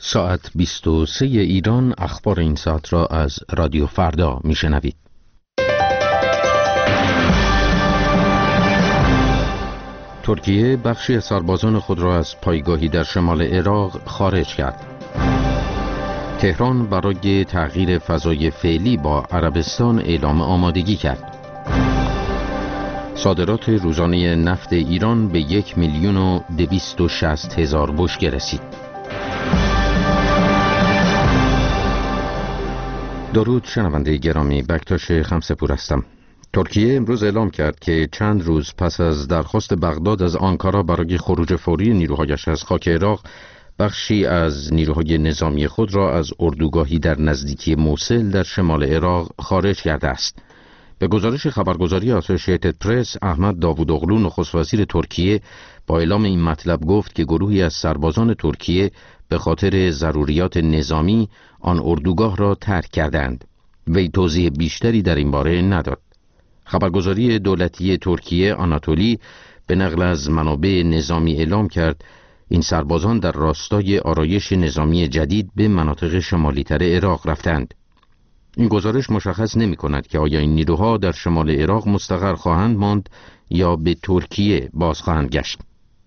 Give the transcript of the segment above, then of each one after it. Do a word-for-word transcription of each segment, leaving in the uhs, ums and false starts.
ساعت بیست و سه ایران اخبار این ساعت را از رادیو فردا میشنوید. ترکیه بخشی از سربازان خود را از پایگاهی در شمال عراق خارج کرد. تهران برای تغییر فضای فعلی با عربستان اعلام آمادگی کرد. صادرات روزانه نفت ایران به یک میلیون و دویست و شصت هزار بشکه رسید. درود شنونده گرامی، بکتاش خمسپور هستم. ترکیه امروز اعلام کرد که چند روز پس از درخواست بغداد از آنکارا برای خروج فوری نیروهایش از خاک عراق، بخشی از نیروهای نظامی خود را از اردوگاهی در نزدیکی موصل در شمال عراق خارج کرده است. به گزارش خبرگزاری اسوسییتد پرس، احمد داوودوغلو نخست وزیر ترکیه با اعلام این مطلب گفت که گروهی از سربازان ترکیه به خاطر ضروریات نظامی آن اردوگاه را ترک کردند. وی توضیح بیشتری در این باره نداد. خبرگزاری دولتی ترکیه آناتولی به نقل از منابع نظامی اعلام کرد این سربازان در راستای آرایش نظامی جدید به مناطق شمالی‌تر عراق رفتند. این گزارش مشخص نمی کند که آیا این نیروها در شمال عراق مستقر خواهند ماند یا به ترکیه باز خواهند گشت.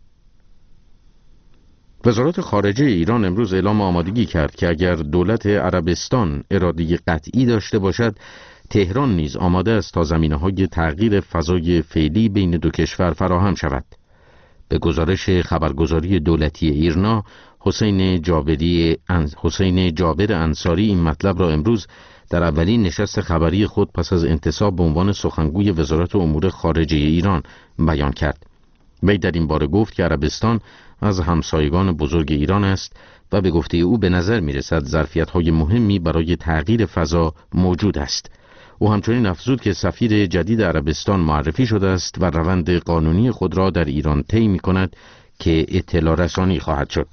وزارت خارجه ایران امروز اعلام آمادگی کرد که اگر دولت عربستان اراده قطعی داشته باشد، تهران نیز آماده است تا زمینه‌های تغییر فضای فعلی بین دو کشور فراهم شود. به گزارش خبرگزاری دولتی ایرنا، حسین جابری انز... حسین جابر انصاری این مطلب را امروز در اولین نشست خبری خود پس از انتصاب به عنوان سخنگوی وزارت امور خارجه ایران بیان کرد. وی در این باره گفت که عربستان از همسایگان بزرگ ایران است و به گفته او به نظر می رسد ظرفیت‌های مهمی برای تغییر فضا موجود است. او همچنین افزود که سفیر جدید عربستان معرفی شده است و روند قانونی خود را در ایران طی می کند که اطلاع رسانی خواهد شد.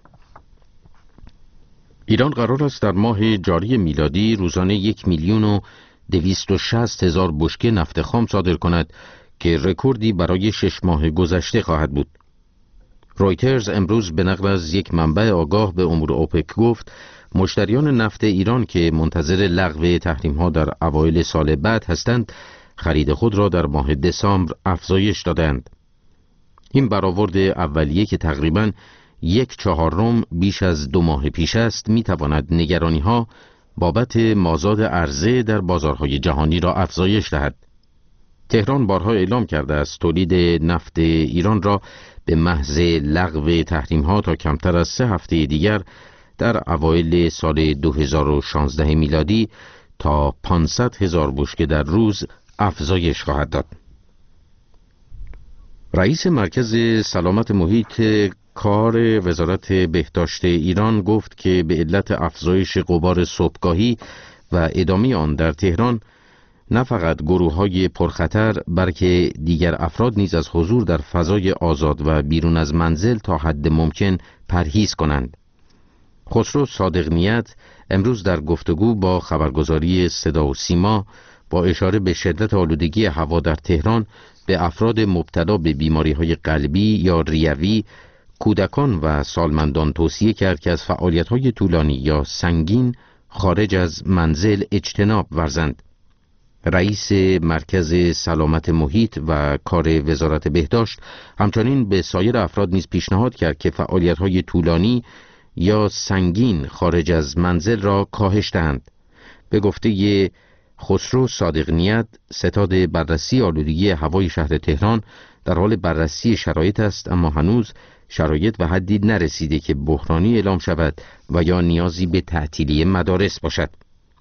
ایران قرار است در ماه جاری میلادی روزانه یک میلیون و دویست و شصت هزار بشکه نفت خام صادر کند که رکوردی برای شش ماه گذشته خواهد بود. رویترز امروز به نقل از یک منبع آگاه به امور اوپک گفت مشتریان نفت ایران که منتظر لغو تحریم‌ها در اوایل سال بعد هستند، خرید خود را در ماه دسامبر افزایش دادند. این برآورد اولیه که تقریباً یک چهارم بیش از دو ماه پیش است، می‌تواند نگرانی‌ها بابت مازاد عرضه در بازارهای جهانی را افزایش دهد. تهران بارها اعلام کرده است تولید نفت ایران را به محض لغو تحریم‌ها تا کمتر از سه هفته دیگر در اوایل سال دو هزار و شانزده میلادی تا پانصد هزار بشکه در روز افزایش خواهد داد. رئیس مرکز سلامت محیط کار وزارت بهداشت ایران گفت که به علت افزایش غبار صبحگاهی و ادامه آن در تهران، نه فقط گروه‌های پرخطر بلکه دیگر افراد نیز از حضور در فضای آزاد و بیرون از منزل تا حد ممکن پرهیز کنند. خسرو صادق نیت امروز در گفتگو با خبرگزاری صدا و سیما با اشاره به شدت آلودگی هوا در تهران به افراد مبتلا به بیماری‌های قلبی یا ریوی، کودکان و سالمندان توصیه کرد که از فعالیت‌های طولانی یا سنگین خارج از منزل اجتناب ورزند. رئیس مرکز سلامت محیط و کار وزارت بهداشت همچنین به سایر افراد نیز پیشنهاد کرد که فعالیت‌های طولانی یا سنگین خارج از منزل را کاهش دهند. به گفته خسرو صادق نیت، ستاد بررسی آلودگی هوای شهر تهران در حال بررسی شرایط است، اما هنوز شرایط به حدی نرسیده که بحرانی اعلام شود و یا نیازی به تعطیلی مدارس باشد.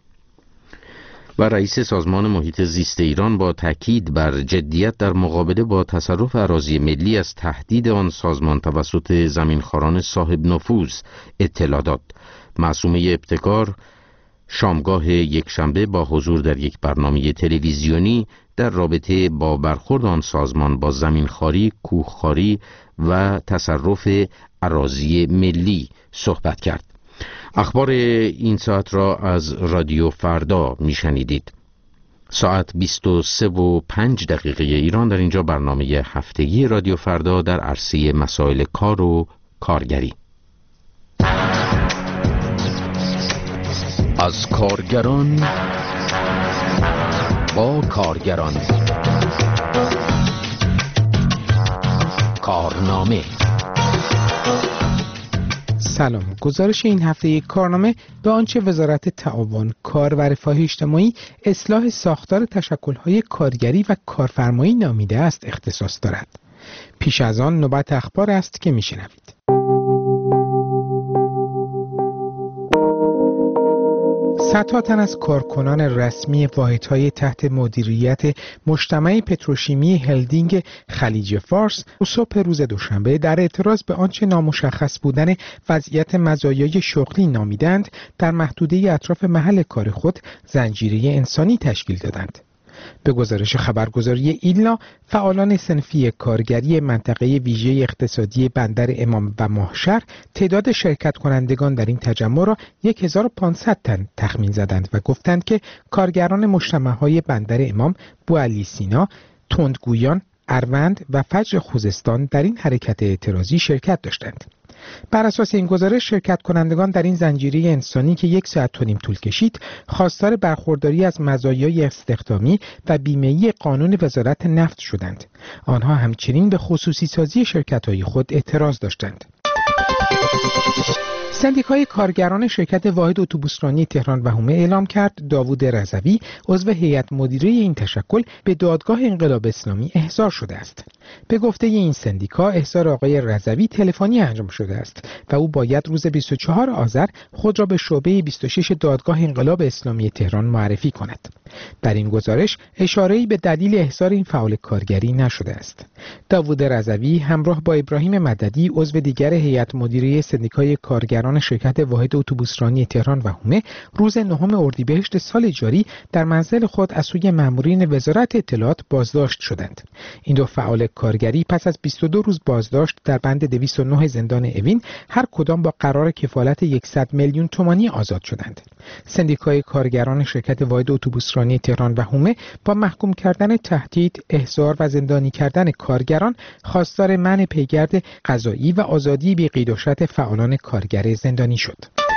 و رئیس سازمان محیط زیست ایران با تاکید بر جدیت در مقابله با تصرف اراضی ملی از تهدید آن سازمان توسط زمینخواران صاحب نفوذ اطلاع داد. معصومه ابتکار شامگاه یکشنبه با حضور در یک برنامه تلویزیونی در رابطه با برخورد آن سازمان با زمینخواری، کوهخواری و تصرف اراضی ملی صحبت کرد. اخبار این ساعت را از رادیو فردا میشنیدید. ساعت بیست و سه و پنج دقیقه ایران در اینجا برنامه هفتگی رادیو فردا در عرصه مسائل کار و کارگری. از کارگران با کارگران. کارنامه. سلام. گزارش این هفته یک کارنامه به آنچه وزارت تعاون، کار و رفاه اجتماعی اصلاح ساختار تشکل‌های کارگری و کارفرمایی نامیده است اختصاص دارد. پیش از آن نوبت اخبار است که میشنوید. صدها تن از کارکنان رسمی واحدهای تحت مدیریت مجتمع پتروشیمی هلدینگ خلیج فارس صبح روز دوشنبه در اعتراض به آنچه نامشخص بودن وضعیت مزایای شغلی نامیدند در محدوده اطراف محل کار خود زنجیره انسانی تشکیل دادند. به گزارش خبرگزاری ایلنا، فعالان صنفی کارگری منطقه ویژه اقتصادی بندر امام و ماهشهر تعداد شرکت کنندگان در این تجمع را هزار و پانصد تن تخمین زدند و گفتند که کارگران مجتمع‌های بندر امام، بوعلی سینا، تندگویان، اروند و فجر خوزستان در این حرکت اعتراضی شرکت داشتند. بر اساس این گزارش، شرکت کنندگان در این زنجیره انسانی که یک ساعت و نیم طول کشید، خواستار برخورداری از مزایای استخدامی و بیمه‌ای قانون وزارت نفت شدند. آنها همچنین به خصوصی سازی شرکت‌های خود اعتراض داشتند. سندیکای کارگران شرکت واحد اتوبوسرانی تهران و حومه اعلام کرد داوود رضوی، عضو هیئت مدیره این تشکل، به دادگاه انقلاب اسلامی احضار شده است. به گفته این سندیکا، احضار آقای رضوی تلفنی انجام شده است و او باید روز بیست و چهارم آذر خود را به شعبه بیست و شش دادگاه انقلاب اسلامی تهران معرفی کند. در این گزارش اشاره‌ای به دلیل احضار این فعال کارگری نشده است. داوود رضوی همراه با ابراهیم مددی، عضو دیگر هیئت مدیره سندیکای کارگران شرکت واحد اتوبوسرانی تهران و حومه، روز نهم اردیبهشت سال جاری در منزل خود از سوی مامورین وزارت اطلاعات بازداشت شدند. این دو فعال کارگری پس از بیست و دو روز بازداشت در بند دویست و نه زندان اوین هر کدام با قرار کفالت صد میلیون تومانی آزاد شدند. سندیکای کارگران شرکت واحد اتوبوسرانی تهران و حومه با محکوم کردن تهدید، احضار و زندانی کردن کارگران خواستار منع پیگرد قضایی و آزادی بی قید و شرط فعالان کارگر زندانی شد.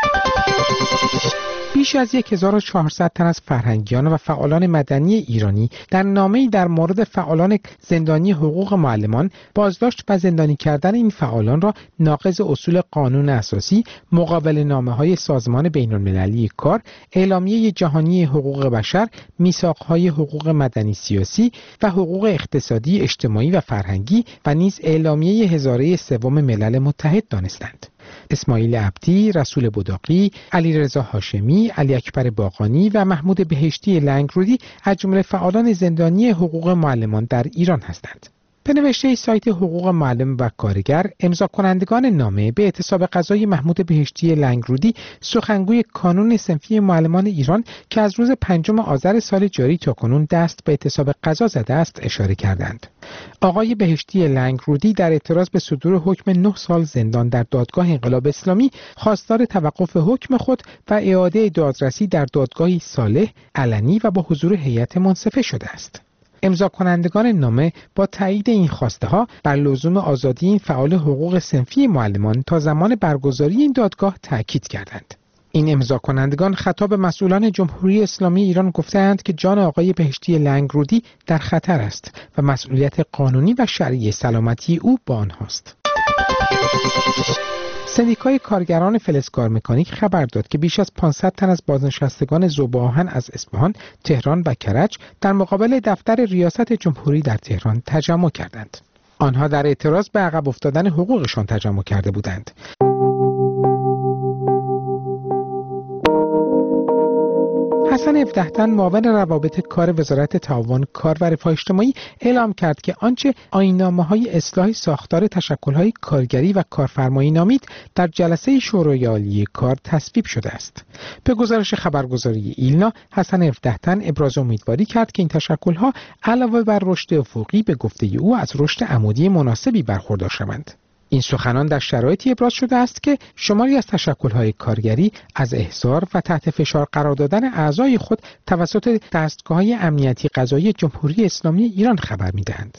بیش از هزار و چهارصد تن از فرهنگیان و فعالان مدنی ایرانی در نامه‌ای در مورد فعالان زندانی حقوق معلمان، بازداشت و زندانی کردن این فعالان را ناقض اصول قانون اساسی، مقابل نامه‌های سازمان بین‌المللی کار، اعلامیه جهانی حقوق بشر، میثاق‌های حقوق مدنی سیاسی و حقوق اقتصادی، اجتماعی و فرهنگی و نیز اعلامیه هزاره سوم ملل متحد دانستند. اسماعیل عبدی، رسول بداقی، علیرضا هاشمی، علی اکبر باقانی و محمود بهشتی لنگرودی از جمله فعالان زندانی حقوق معلمان در ایران هستند. به نوشته سایت حقوق معلم و کارگر، امضا کنندگان نامه به اعتصاب قضای محمود بهشتی لنگرودی، سخنگوی کانون صنفی معلمان ایران که از روز پنجم آذر سال جاری تا کنون دست به اعتصاب قضا زده است، اشاره کردند. آقای بهشتی لنگرودی در اعتراض به صدور حکم نه سال زندان در دادگاه انقلاب اسلامی خواستار توقف حکم خود و اعاده دادرسی در دادگاهی صالح، علنی و با حضور هیئت منصفه شده است. امضا کنندگان نامه با تایید این خواسته ها بر لزوم آزادی این فعال حقوق صنفی معلمان تا زمان برگزاری این دادگاه تاکید کردند. این امضا کنندگان خطاب مسئولان جمهوری اسلامی ایران گفتند که جان آقای بهشتی لنگرودی در خطر است و مسئولیت قانونی و شرعی سلامتی او با آنهاست. سندیکای کارگران فلزکار مکانیک خبر داد که بیش از پانصد تن از بازنشستگان ذوب آهن از اصفهان، تهران و کرج در مقابل دفتر ریاست جمهوری در تهران تجمع کردند. آنها در اعتراض به عقب افتادن حقوقشان تجمع کرده بودند. حسن هفده‌تن، معاون روابط کار وزارت تعاون، کار و رفاه اجتماعی، اعلام کرد که آنچه آیین‌نامه‌های اصلاح ساختار تشکل‌های کارگری و کارفرمایی نامید، در جلسه شورای عالی کار تصویب شده است. به گزارش خبرگزاری ایلنا، حسن هفده‌تن ابراز امیدواری کرد که این تشکل‌ها علاوه بر رشد افقی به گفته او از رشد عمودی مناسبی برخوردار شوند. این سخنان در شرایطی ابراز شده است که شماری از تشکل‌های کارگری از احضار و تحت فشار قرار دادن اعضای خود توسط دستگاه‌های امنیتی قضایی جمهوری اسلامی ایران خبر می‌دهند.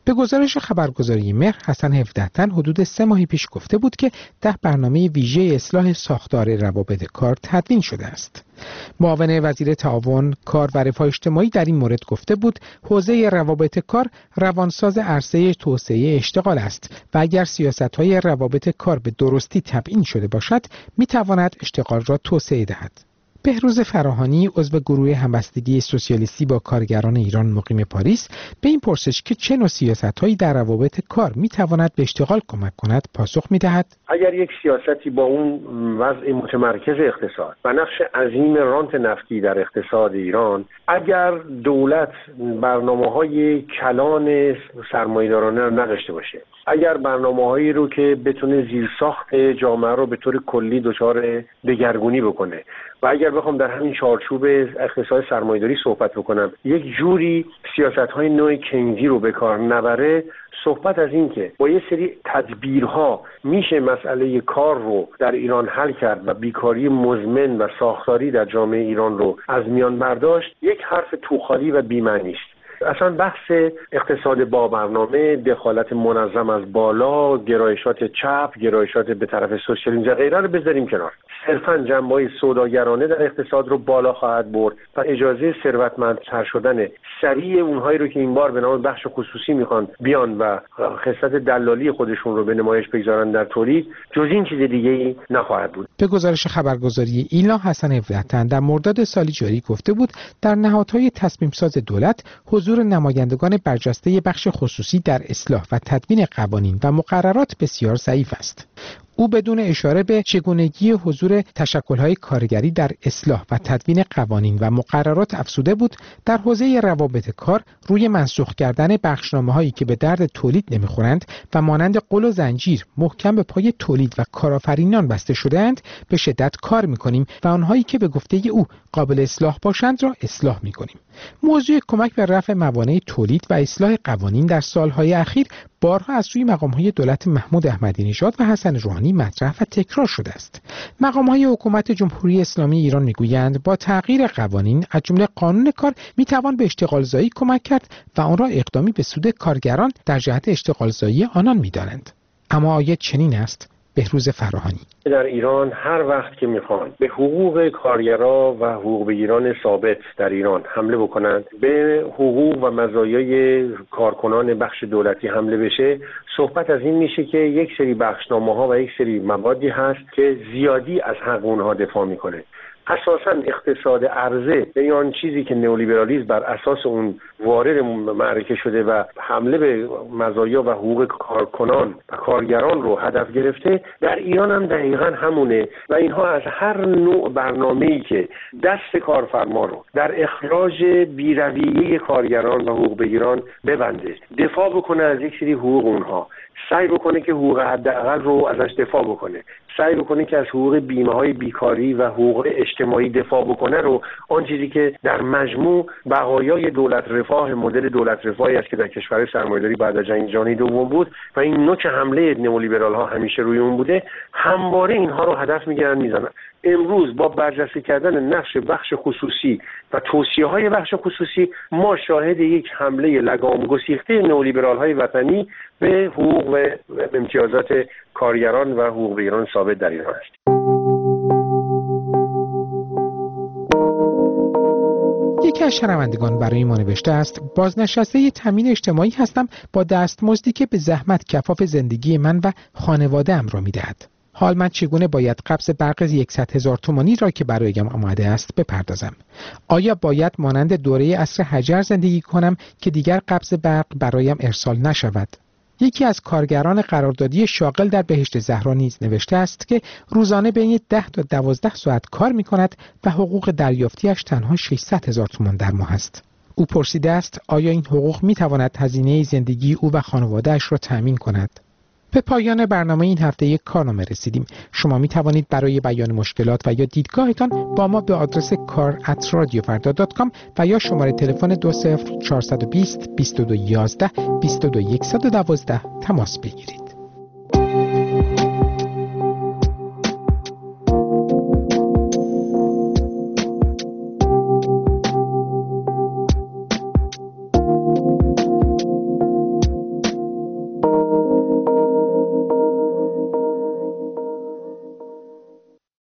به گزارش خبرگزاری مهر، حسن هفده تن حدود سه ماهی پیش گفته بود که ده برنامه ویژه اصلاح ساختار روابط کار تدوین شده است. معاون وزیر تعاون، کار و رفاه اجتماعی در این مورد گفته بود حوزه روابط کار روانساز عرصه توسعه اشتغال است و اگر سیاست‌های روابط کار به درستی تبیین شده باشد می‌تواند اشتغال را توسعه دهد. بهروز فراهانی، عضو گروه همبستگی سوسیالیستی با کارگران ایران مقیم پاریس، به این پرسش که چه نوع سیاست‌هایی در روابط کار می‌تواند به اشتغال کمک کند پاسخ می‌دهد: اگر یک سیاستی با اون وضع متمرکز اقتصاد و نقش عظیم رانت نفتی در اقتصاد ایران، اگر دولت برنامه‌های کلان سرمایه‌دارانه رو نداشته باشه، اگر برنامه‌هایی رو که بتونه زیرساخت جامعه رو به طور کلی دچار دگرگونی بکنه و اگر بخوام در همین چارچوب اقتصاد سرمایه‌داری صحبت بکنم، یک جوری سیاست‌های نوع کینزی رو به کار نبره، صحبت از این که با یه سری تدبیرها میشه مسئله کار رو در ایران حل کرد و بیکاری مزمن و ساختاری در جامعه ایران رو از میان برداشت، یک حرف توخالی و بی‌معنی است. اصلا بحث اقتصاد با برنامه، دخالت منظم از بالا، گرایشات چپ، گرایشات به طرف سوسیالیسم و غیره رو بذاریم کنار. صرفاً جنبه‌های سوداگرانه در اقتصاد رو بالا خواهد برد و اجازه ثروتمندتر شدن سریع اونهایی رو که این بار به نام بخش خصوصی میخوان بیان و خصلت دلالی خودشون رو به نمایش بگذارن در تولید، جز این چیز دیگه‌ای نخواهد بود. به گزارش خبرگزاری ایلا، حسن هفده تن در مرداد سالی جاری گفته بود در نهادهای تصمیم ساز دولت حضور نمایندگان برجسته بخش خصوصی در اصلاح و تدوین قوانین و مقررات بسیار ضعیف است. او بدون اشاره به چگونگی حضور تشکل‌های کارگری در اصلاح و تدوین قوانین و مقررات افزوده بود در حوزه روابط کار روی منسوخ کردن بخشنامه‌هایی که به درد تولید نمی‌خورند و مانند قل و زنجیر محکم به پای تولید و کارآفرینان بسته شده‌اند به شدت کار می‌کنیم و آنهایی که به گفته او قابل اصلاح باشند را اصلاح می‌کنیم. موضوع کمک به رفع موانع تولید و اصلاح قوانین در سال‌های اخیر بارها از سوی مقام‌های دولت محمود احمدی نژاد و حسن روحانی مطرح و تکرار شده است. مقام‌های حکومت جمهوری اسلامی ایران می‌گویند با تغییر قوانین از جمله قانون کار می‌توان به اشتغالزایی کمک کرد و آن را اقدامی به سود کارگران در جهت اشتغالزایی آنان می‌دانند. اما آیا چنین است؟ بهروز فراهانی: در ایران هر وقت که میخوان به حقوق کارگرا و حقوق بگیران ثابت در ایران حمله بکنند، به حقوق و مزایای کارکنان بخش دولتی حمله بشه، صحبت از این میشه که یک سری بخشنامه‌ها و یک سری موادی هست که زیادی از حق اونها دفاع میکنه. اساساً اقتصاد عرضه، یعنی آن چیزی که نئولیبرالیسم بر اساس اون وارد معرکه شده و حمله به مزایا و حقوق کارکنان و کارگران رو هدف گرفته، در ایران هم دقیقاً همونه و اینها از هر نوع برنامه‌ای که دست کارفرما رو در اخراج بی‌رویه کارگران و حقوق بگیران ببنده، دفاع بکنه از یک سری حقوق اونها، سعی بکنه که حقوق حداقل رو ازش دفاع بکنه، سعی بکنه که از حقوق بیمه‌های بیکاری و حقوق اجتماعی دفاع بکنه، رو آن چیزی که در مجموع بقایای دولت رفاه، مدل دولت رفاهی است که در کشور سرمایه‌داری بعد از جنگ جهانی دوم بود و این نوک حمله نئولیبرال‌ها همیشه روی اون بوده، همواره اینها رو هدف می‌گیرن میزنن. امروز با برجسته کردن نقش بخش خصوصی و توصیه‌های بخش خصوصی، ما شاهد یک حمله لگام گسیخته نئولیبرال‌های وطنی به حقوق و امتیازات کارگران و حقوق بگیران ثابت در ایران است. یکی از شنوندگان برای ما نوشته است: بازنشسته تامین اجتماعی هستم با دستمزدی که به زحمت کفاف زندگی من و خانواده‌ام را می‌دهد. حال من چگونه باید قبض برق صد هزار تومانی را که برایم آمده است بپردازم؟ آیا باید مانند دوره عصر حجر زندگی کنم که دیگر قبض برق برایم ارسال نشود؟ یکی از کارگران قراردادی شاغل در بهشت زهرا نیز نوشته است که روزانه بین ده تا دوازده ساعت کار می کند و حقوق دریافتیش تنها ششصد هزار تومان در ماه است. او پرسیده است آیا این حقوق می تواند هزینه زندگی او و خانواده‌اش را تأمین کند؟ به پایان برنامه این هفته یک کارنامه رسیدیم. شما می توانید برای بیان مشکلات و یا دیدگاهتان با ما به آدرس کار ات رادیو فردا دات کام و یا شماره تلفن دو صفر چهار دو صفر بیست بیست و دو یازده بیست و دو صد و دوازده تماس بگیرید.